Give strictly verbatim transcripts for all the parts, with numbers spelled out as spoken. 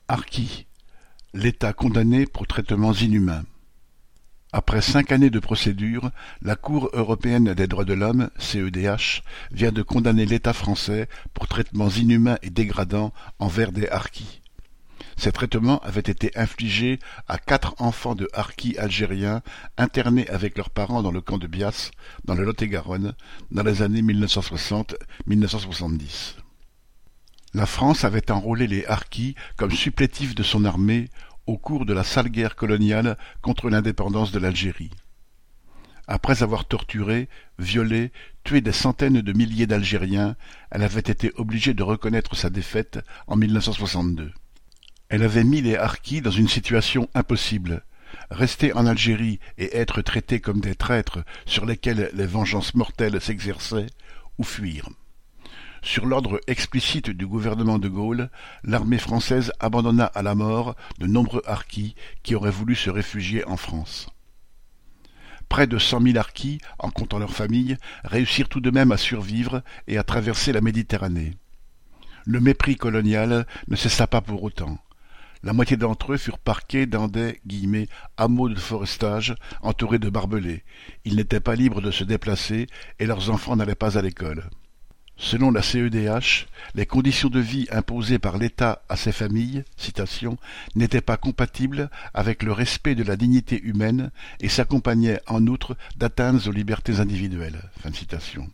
Harkis, l'État condamné pour traitements inhumains. Après cinq années de procédure, la Cour européenne des droits de l'homme, C E D H, vient de condamner l'État français pour traitements inhumains et dégradants envers des Harkis. Ces traitements avaient été infligés à quatre enfants de Harkis algériens internés avec leurs parents dans le camp de Bias, dans le Lot-et-Garonne, dans les années mille neuf cent soixante à mille neuf cent soixante-dix. La France avait enrôlé les Harkis comme supplétifs de son armée au cours de la sale guerre coloniale contre l'indépendance de l'Algérie. Après avoir torturé, violé, tué des centaines de milliers d'Algériens, elle avait été obligée de reconnaître sa défaite en mille neuf cent soixante-deux. Elle avait mis les Harkis dans une situation impossible, rester en Algérie et être traités comme des traîtres sur lesquels les vengeances mortelles s'exerçaient, ou fuir. Sur l'ordre explicite du gouvernement de Gaulle, l'armée française abandonna à la mort de nombreux Harkis qui auraient voulu se réfugier en France. Près de cent mille Harkis, en comptant leurs familles, réussirent tout de même à survivre et à traverser la Méditerranée. Le mépris colonial ne cessa pas pour autant. La moitié d'entre eux furent parqués dans des guillemets, hameaux de forestage entourés de barbelés. Ils n'étaient pas libres de se déplacer et leurs enfants n'allaient pas à l'école. Selon la C E D H, les conditions de vie imposées par l'État à ces familles, citation, n'étaient pas compatibles avec le respect de la dignité humaine et s'accompagnaient en outre d'atteintes aux libertés individuelles. Fin de citation.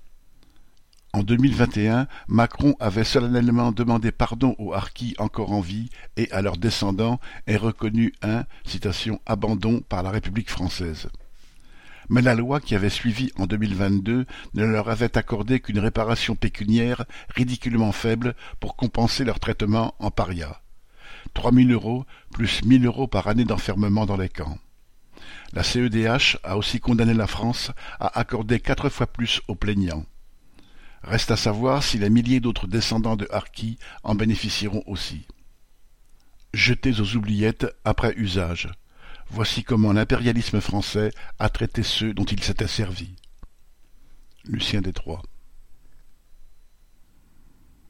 En deux mille vingt et un, Macron avait solennellement demandé pardon aux Harkis encore en vie et à leurs descendants et reconnu un, citation, abandon par la République française. Mais la loi qui avait suivi en deux mille vingt-deux ne leur avait accordé qu'une réparation pécuniaire ridiculement faible pour compenser leur traitement en paria. trois mille euros plus mille euros par année d'enfermement dans les camps. La C E D H a aussi condamné la France à accorder quatre fois plus aux plaignants. Reste à savoir si les milliers d'autres descendants de Harkis en bénéficieront aussi. Jetés aux oubliettes après usage. Voici comment l'impérialisme français a traité ceux dont il s'était servi. Lucien Détroit.